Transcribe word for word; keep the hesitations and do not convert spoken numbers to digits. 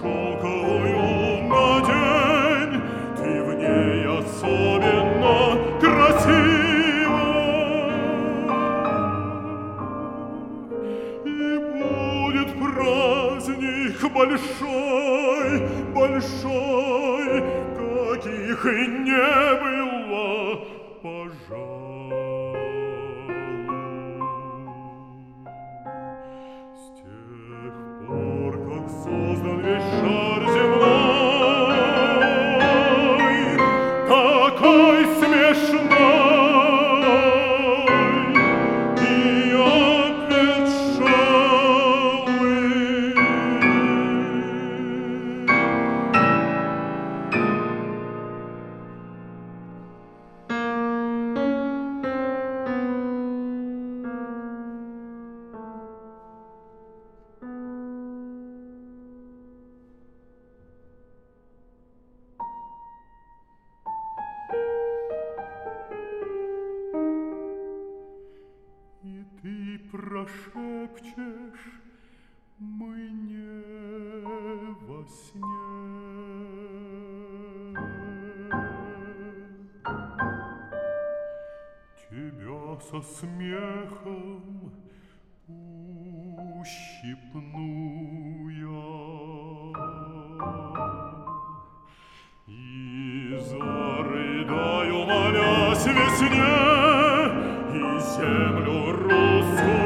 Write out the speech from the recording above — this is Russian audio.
шелковую надень, ты в ней особенно красива. И будет праздник большой, большой, каких и не было, пожалуй. С тех пор, как создан весь шар земной, какой смешной и обветшалый. И ты прошепчешь мне во сне: тебя со смехом ущипну я и зарыдаю, молясь весне, и землю русскую